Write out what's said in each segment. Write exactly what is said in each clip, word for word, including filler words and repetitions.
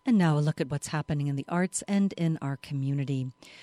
And now a look at what's happening in the arts and in our community.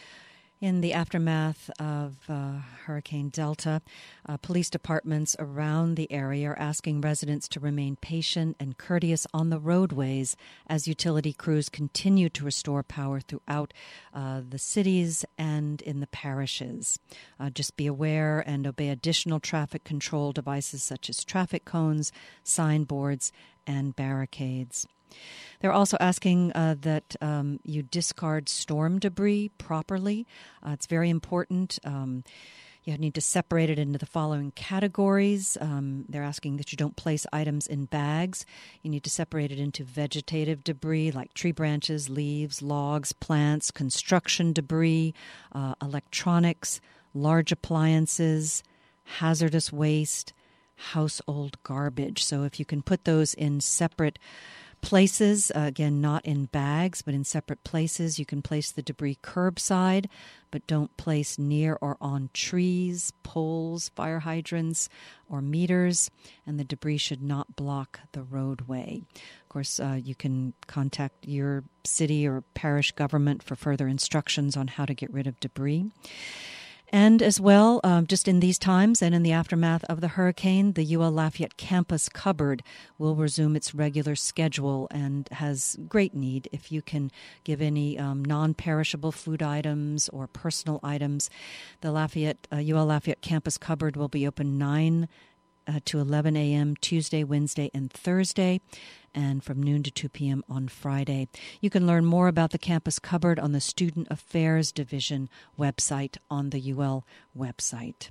In the aftermath of uh, Hurricane Delta, uh, police departments around the area are asking residents to remain patient and courteous on the roadways as utility crews continue to restore power throughout uh, the cities and in the parishes. Uh, just be aware and obey additional traffic control devices such as traffic cones, signboards, and barricades. They're also asking uh, that um, you discard storm debris properly. Uh, it's very important. Um, you need to separate it into the following categories. Um, they're asking that you don't place items in bags. You need to separate it into vegetative debris like tree branches, leaves, logs, plants, construction debris, uh, electronics, large appliances, hazardous waste, household garbage. So if you can put those in separate places, uh, again, not in bags, but in separate places. You can place the debris curbside, but don't place near or on trees, poles, fire hydrants, or meters, and the debris should not block the roadway. Of course, uh, you can contact your city or parish government for further instructions on how to get rid of debris. And as well, um, just in these times and in the aftermath of the hurricane, the U L Lafayette Campus Cupboard will resume its regular schedule and has great need. If you can give any um, non-perishable food items or personal items, the Lafayette uh, U L Lafayette Campus Cupboard will be open nine uh, to eleven a.m. Tuesday, Wednesday, and Thursday, and from noon to two p.m. on Friday. You can learn more about the Campus Cupboard on the Student Affairs Division website on the U L website.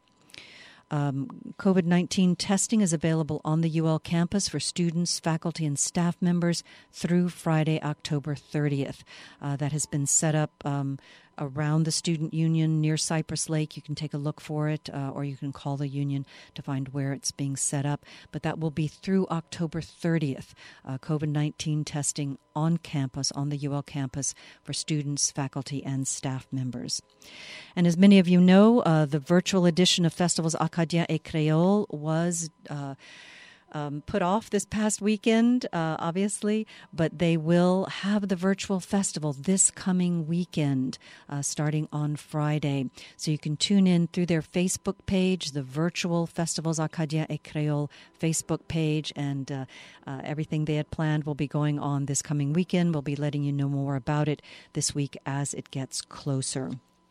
Um, COVID nineteen testing is available on the U L campus for students, faculty, and staff members through Friday, October thirtieth. Uh, that has been set up um, around the Student Union near Cypress Lake. You can take a look for it, uh, or you can call the union to find where it's being set up. But that will be through October thirtieth, uh, COVID nineteen testing on campus, on the U L campus, for students, faculty, and staff members. And as many of you know, uh, the virtual edition of Festivals Acadiens et Créoles was uh, Um, put off this past weekend, uh, obviously, but they will have the virtual festival this coming weekend, uh, starting on Friday. So you can tune in through their Facebook page, the Virtual Festivals Acadiens et Créoles Facebook page, and uh, uh, everything they had planned will be going on this coming weekend. We'll be letting you know more about it this week as it gets closer.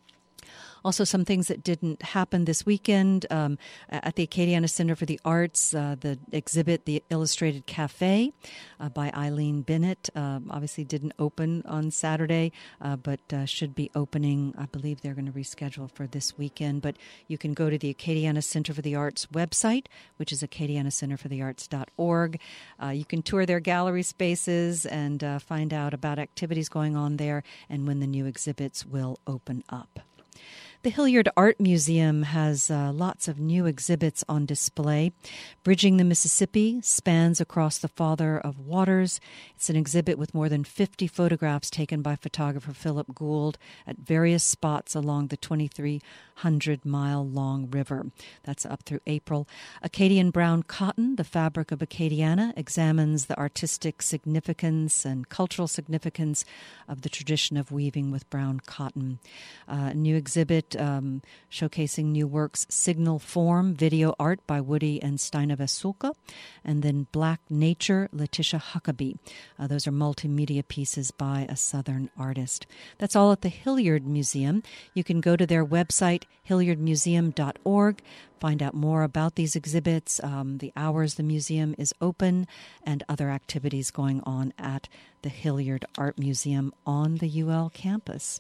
Also, some things that didn't happen this weekend. Um, at the Acadiana Center for the Arts, uh, the exhibit, The Illustrated Cafe uh, by Eileen Bennett, uh, obviously didn't open on Saturday, uh, but uh, should be opening. I believe they're going to reschedule for this weekend. But you can go to the Acadiana Center for the Arts website, which is acadiana center for the arts dot org. Uh, you can tour their gallery spaces and uh, find out about activities going on there and when the new exhibits will open up. The Hilliard Art Museum has uh, lots of new exhibits on display. Bridging the Mississippi spans across the Father of Waters. It's an exhibit with more than fifty photographs taken by photographer Philip Gould at various spots along the twenty-three hundred mile long river. That's up through April. Acadian Brown Cotton, the Fabric of Acadiana, examines the artistic significance and cultural significance of the tradition of weaving with brown cotton. Uh, a new exhibit Um, showcasing new works, Signal Form, video art by Woody and Steina Vesulka, and then Black Nature, Letitia Huckabee. Uh, those are multimedia pieces by a Southern artist. That's all at the Hilliard Museum. You can go to their website, hilliard museum dot org, find out more about these exhibits, um, the hours the museum is open, and other activities going on at the Hilliard Art Museum on the U L campus.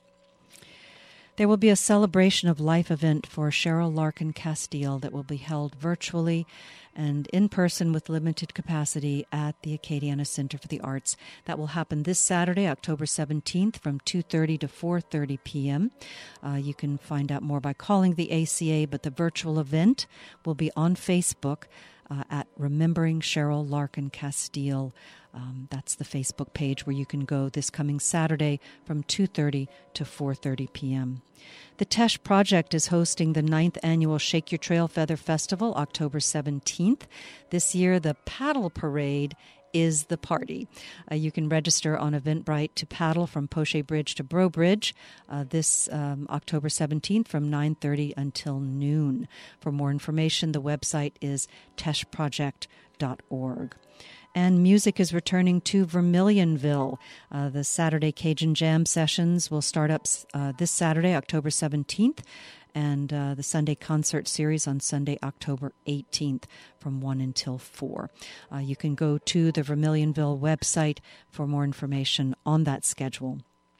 There will be a celebration of life event for Cheryl Larkin Castile that will be held virtually and in person with limited capacity at the Acadiana Center for the Arts. That will happen this Saturday, October seventeenth, from two thirty to four thirty p.m. Uh, you can find out more by calling the A C A, but the virtual event will be on Facebook uh, at Remembering Cheryl Larkin Castile. Um, that's the Facebook page where you can go this coming Saturday from two thirty to four thirty p.m. The Tesh Project is hosting the ninth annual Shake Your Trail Feather Festival, October seventeenth. This year, the Paddle Parade is the party. Uh, you can register on Eventbrite to paddle from Poche Bridge to Bro Bridge uh, this um, October seventeenth from nine thirty until noon. For more information, the website is tesh project dot org. And music is returning to Vermilionville. Uh, the Saturday Cajun Jam sessions will start up uh, this Saturday, October seventeenth, and uh, the Sunday concert series on Sunday, October eighteenth from one until four. Uh, you can go to the Vermilionville website for more information on that schedule.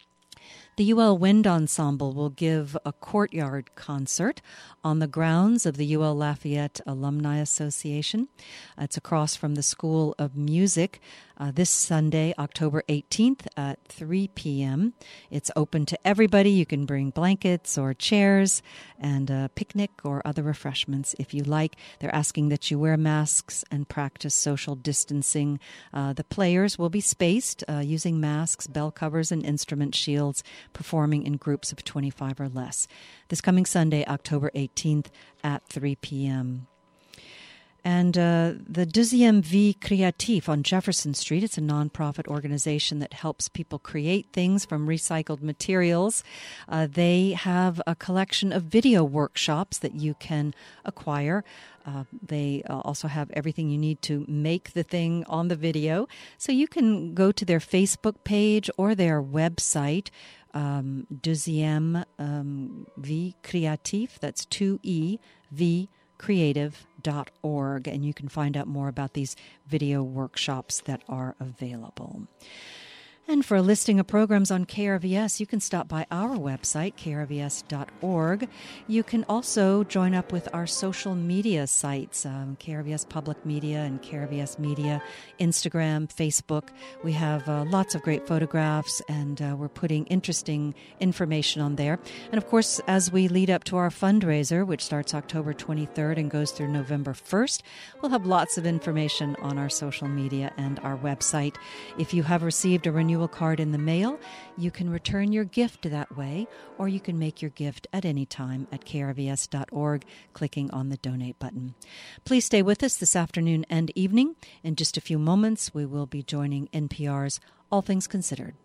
The U L Wind Ensemble will give a courtyard concert on the grounds of the U L Lafayette Alumni Association. It's across from the School of Music uh, this Sunday, October eighteenth at three p.m. It's open to everybody. You can bring blankets or chairs and a picnic or other refreshments if you like. They're asking that you wear masks and practice social distancing. Uh, the players will be spaced uh, using masks, bell covers, and instrument shields, performing in groups of twenty-five or less. This coming Sunday, October eighteenth at three p.m. And uh, the Deuxième Vie Créative on Jefferson Street, it's a nonprofit organization that helps people create things from recycled materials. Uh, they have a collection of video workshops that you can acquire. Uh, they uh, also have everything you need to make the thing on the video. So you can go to their Facebook page or their website, um, Deuxième um, Vie Créative, that's two E, V creative dot org, and you can find out more about these video workshops that are available. And for a listing of programs on K R V S, you can stop by our website, K R V S dot org. You can also join up with our social media sites, um, K R V S Public Media and K R V S Media, Instagram, Facebook. We have uh, lots of great photographs, and uh, we're putting interesting information on there. And of course, as we lead up to our fundraiser, which starts October twenty-third and goes through November first, we'll have lots of information on our social media and our website. If you have received a renewal card in the mail, you can return your gift that way, or you can make your gift at any time at K R V S dot org, clicking on the donate button. Please stay with us this afternoon and evening. In just a few moments, we will be joining N P R's All Things Considered.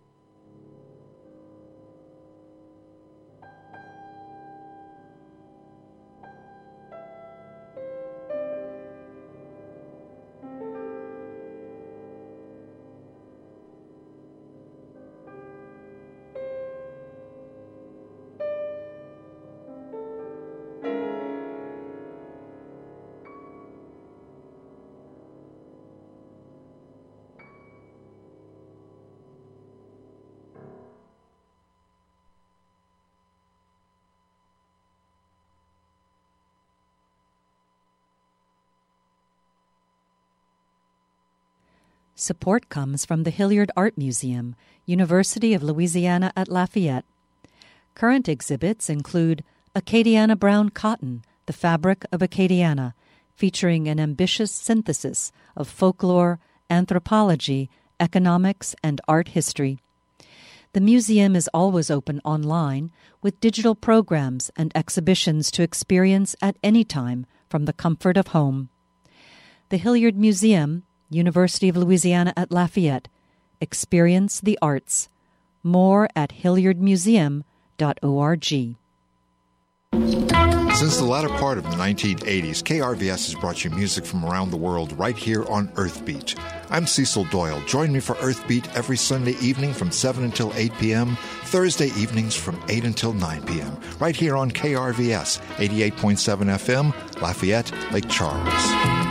Support comes from the Hilliard Art Museum, University of Louisiana at Lafayette. Current exhibits include Acadiana Brown Cotton, the Fabric of Acadiana, featuring an ambitious synthesis of folklore, anthropology, economics, and art history. The museum is always open online with digital programs and exhibitions to experience at any time from the comfort of home. The Hilliard Museum, University of Louisiana at Lafayette. Experience the arts. More at hilliard museum dot org. Since the latter part of the nineteen eighties, K R V S has brought you music from around the world right here on Earthbeat. I'm Cecil Doyle. Join me for Earthbeat every Sunday evening from seven until eight p.m., Thursday evenings from eight until nine p.m., right here on K R V S, eighty-eight point seven F M, Lafayette, Lake Charles.